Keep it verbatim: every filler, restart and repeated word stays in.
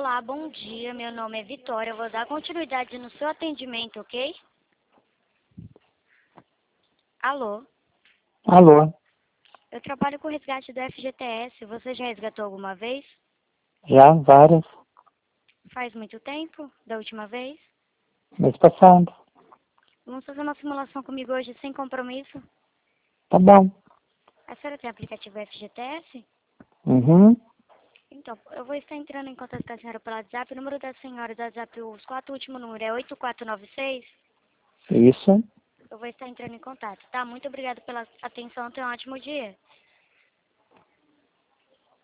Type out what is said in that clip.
Olá, bom dia. Meu nome é Vitória. Eu vou dar continuidade no seu atendimento, ok? Alô? Alô, Eu trabalho com resgate do F G T S. Você já resgatou alguma vez? já várias, Faz muito tempo? Da última vez? mês passado. Vamos fazer uma simulação comigo hoje sem compromisso? Tá bom. A senhora tem aplicativo F G T S? Uhum. Então, eu vou estar entrando em contato com a senhora pelo WhatsApp. O número da senhora do WhatsApp, os quatro últimos números, é oito quatro nove seis. Isso. Eu vou estar entrando em contato, tá? Muito obrigada pela atenção. Tenha um ótimo dia.